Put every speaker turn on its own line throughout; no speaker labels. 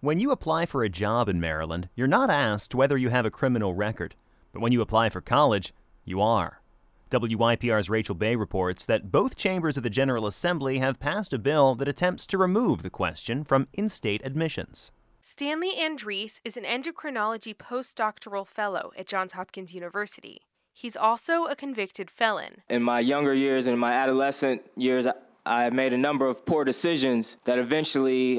When you apply for a job in Maryland, you're not asked whether you have a criminal record. But when you apply for college, you are. WYPR's Rachel Bay reports that both chambers of the General Assembly have passed a bill that attempts to remove the question from in-state admissions.
Stanley Andriese is an endocrinology postdoctoral fellow at Johns Hopkins University. He's also a convicted felon.
In my younger years and my adolescent years, I made a number of poor decisions that eventually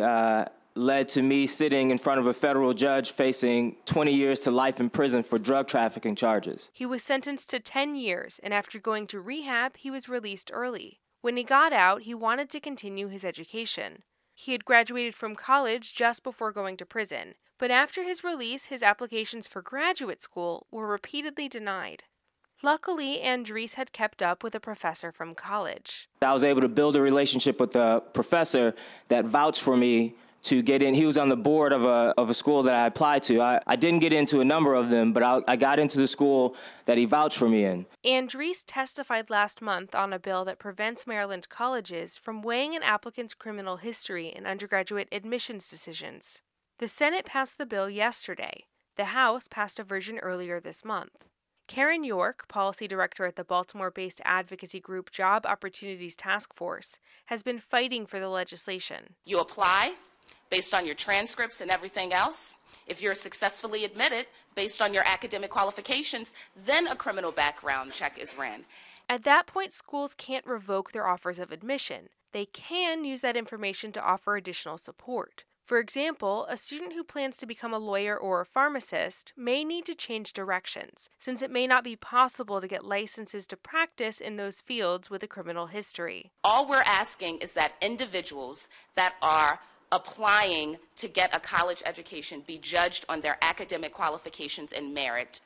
led to me sitting in front of a federal judge facing 20 years to life in prison for drug trafficking charges.
He was sentenced to 10 years, and after going to rehab, he was released early. When he got out, he wanted to continue his education. He had graduated from college just before going to prison, but after his release, his applications for graduate school were repeatedly denied. Luckily, Andriese had kept up with a professor from college.
I was able to build a relationship with a professor that vouched for me to get in. He was on the board of a school that I applied to. I didn't get into a number of them, but I got into the school that he vouched for me in.
Andriese testified last month on a bill that prevents Maryland colleges from weighing an applicant's criminal history in undergraduate admissions decisions. The Senate passed the bill yesterday. The House passed a version earlier this month. Karen York, policy director at the Baltimore-based advocacy group Job Opportunities Task Force, has been fighting for the legislation.
You apply based on your transcripts and everything else. If you're successfully admitted based on your academic qualifications, then a criminal background check is ran.
At that point, schools can't revoke their offers of admission. They can use that information to offer additional support. For example, a student who plans to become a lawyer or a pharmacist may need to change directions, since it may not be possible to get licenses to practice in those fields with a criminal history.
All we're asking is that individuals that are applying to get a college education be judged on their academic qualifications and merit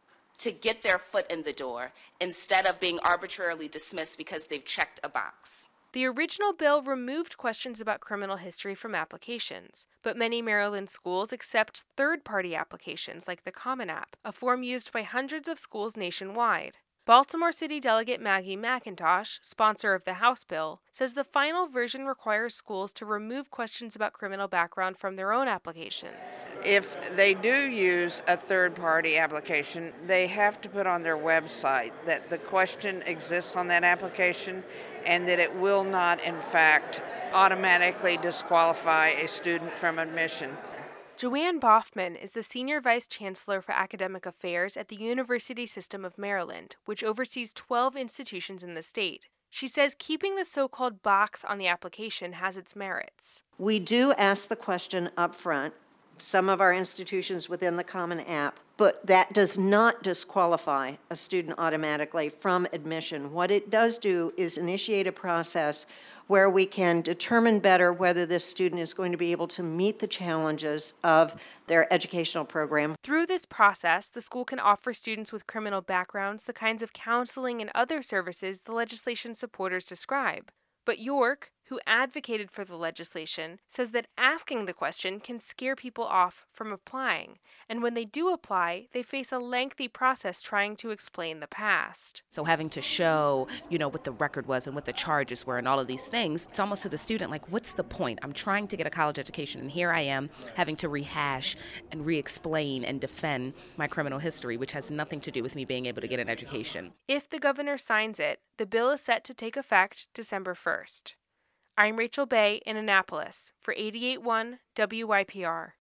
to get their foot in the door instead of being arbitrarily dismissed because they've checked a box.
The original bill removed questions about criminal history from applications, but many Maryland schools accept third-party applications like the Common App, a form used by hundreds of schools nationwide. Baltimore City Delegate Maggie McIntosh, sponsor of the House bill, says the final version requires schools to remove questions about criminal background from their own applications.
If they do use a third-party application, they have to put on their website that the question exists on that application and that it will not, in fact, automatically disqualify a student from admission.
Joanne Boffman is the Senior Vice Chancellor for Academic Affairs at the University System of Maryland, which oversees 12 institutions in the state. She says keeping the so-called box on the application has its merits.
We do ask the question up front, some of our institutions within the Common App, but that does not disqualify a student automatically from admission. What it does do is initiate a process where we can determine better whether this student is going to be able to meet the challenges of their educational program.
Through this process, the school can offer students with criminal backgrounds the kinds of counseling and other services the legislation's supporters describe. But York, who advocated for the legislation, says that asking the question can scare people off from applying, and when they do apply, they face a lengthy process trying to explain the past.
So having to show, what the record was and what the charges were and all of these things, it's almost to the student like, what's the point? I'm trying to get a college education, and here I am having to rehash and re-explain and defend my criminal history, which has nothing to do with me being able to get an education.
If the governor signs it, the bill is set to take effect December 1st. I'm Rachel Bay in Annapolis for 88.1 WYPR.